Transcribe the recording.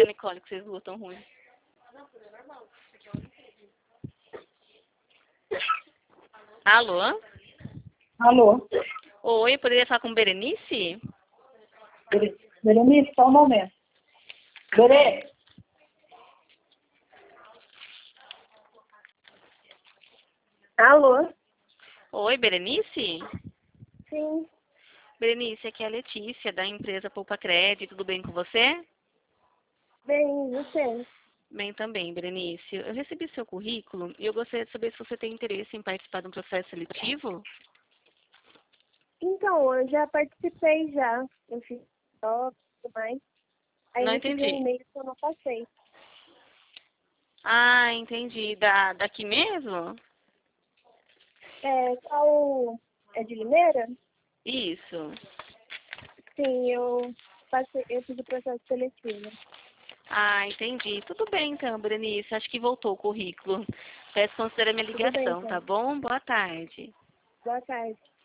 Nicole, que vocês duas tão ruins. Alô? Alô? Oi, poderia falar com Berenice? Berenice, só um momento. Berê? Alô? Oi, Berenice? Sim. Berenice, aqui é a Letícia, da empresa Poupa Crédito. Tudo bem com você? Bem, você? Bem também, Berenice. Eu recebi seu currículo e eu gostaria de saber se você tem interesse em participar de um processo seletivo. Então, eu já participei já. Eu fiz top e tudo mais. Aí Não eu recebi um entendi. e-mail que eu não passei. Ah, entendi. Daqui mesmo? Qual... É de Limeira? Isso. Sim, eu passei, eu fiz o processo seletivo. Ah, entendi. Tudo bem então, Berenice. Acho que voltou o currículo. Peço considera minha Tudo bem, ligação, tá então. bom? Boa tarde. Boa tarde.